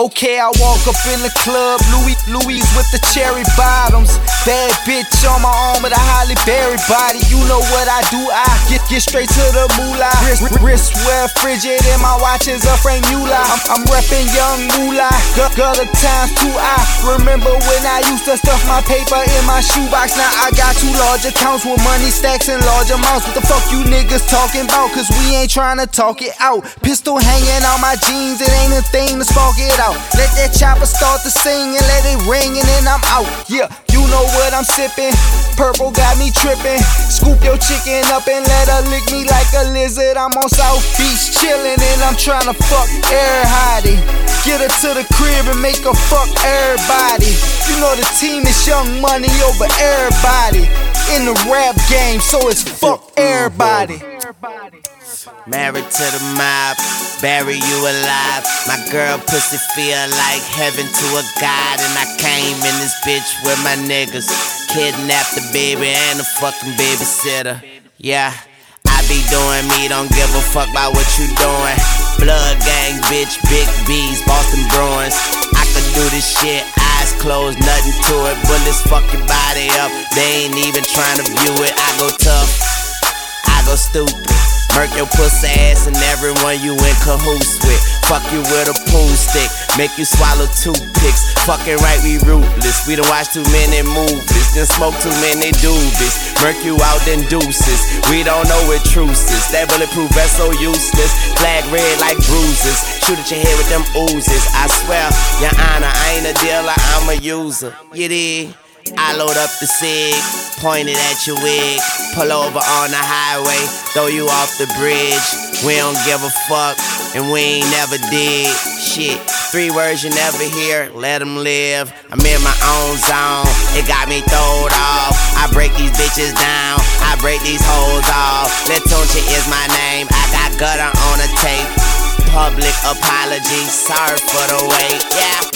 Okay, I walk up in the club, Louis with the cherry bottoms. Bad bitch on my arm with a Halle Berry body. You know what I do, I get straight to the moolah. Wrist wear frigid and my watch is a Frank Muller. I'm reppin' young moolah, gutter times 2. I remember when I used to stuff my paper in my shoebox. Now I got 2 large accounts with money stacks in large amounts. What the fuck you niggas talking about? Cause we ain't tryna talk it out. Pistol hanging on my jeans, it ain't a thing to spark it out. Let that chopper start to sing and let it ring and then I'm out. Yeah, you know what I'm sippin'. Purple got me trippin'. Scoop your chicken up and let her lick me like a lizard. I'm on South Beach chillin' and I'm tryna fuck everybody. Get her to the crib and make her fuck everybody. You know the team is Young Money over everybody. In the rap game, so it's fuck everybody. Married to the mob, bury you alive. My girl pussy feel like heaven to a god. And I came in this bitch with my niggas. Kidnapped the baby and the fucking babysitter. Yeah, I be doing me, don't give a fuck about what you doing. Blood gang, bitch, big B's, Boston Bruins. I could do this shit, eyes closed, nothing to it. Bullets fuck your body up, they ain't even trying to view it. I go tough, I go stupid. Murk your pussy ass and everyone you in cahoots with. Fuck you with a pool stick, make you swallow toothpicks. Fucking right, we ruthless. We done watch too many movies, then smoke too many doobies. Murk you out, then deuces. We don't know what truce is. That bulletproof vest so useless. Flag red like bruises. Shoot at your head with them oozes. I swear, your honor, I ain't a dealer, I'm a user. You dig? I load up the cig, point it at your wig. Pull over on the highway, throw you off the bridge. We don't give a fuck, and we ain't never did. Shit, 3 words you never hear, let them live. I'm in my own zone, it got me throwed off. I break these bitches down, I break these hoes off. Letonche is my name, I got gutter on a tape. Public apology, sorry for the wait, yeah.